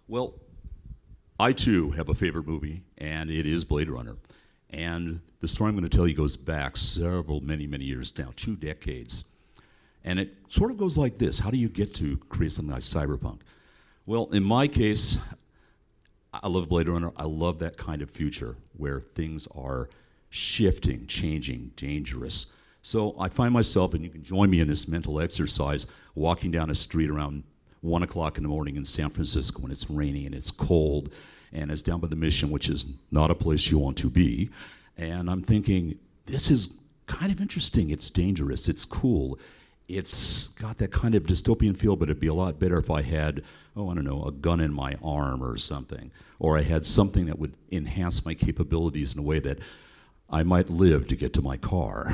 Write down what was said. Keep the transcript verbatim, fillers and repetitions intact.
Well, I too have a favorite movie, and it is Blade Runner. And the story I'm going to tell you goes back several, many, many years now, two decades. And it sort of goes like this. How do you get to create something like cyberpunk? Well, in my case, I love Blade Runner. I love that kind of future where things are shifting, changing, dangerous. So I find myself, and you can join me in this mental exercise, walking down a street around one o'clock in the morning in San Francisco when it's raining and it's cold, and it's down by the Mission, which is not a place you want to be. And I'm thinking, this is kind of interesting. It's dangerous. It's cool. It's got that kind of dystopian feel, but it'd be a lot better if I had, oh, I don't know, a gun in my arm or something. Or I had something that would enhance my capabilities in a way that I might live to get to my car.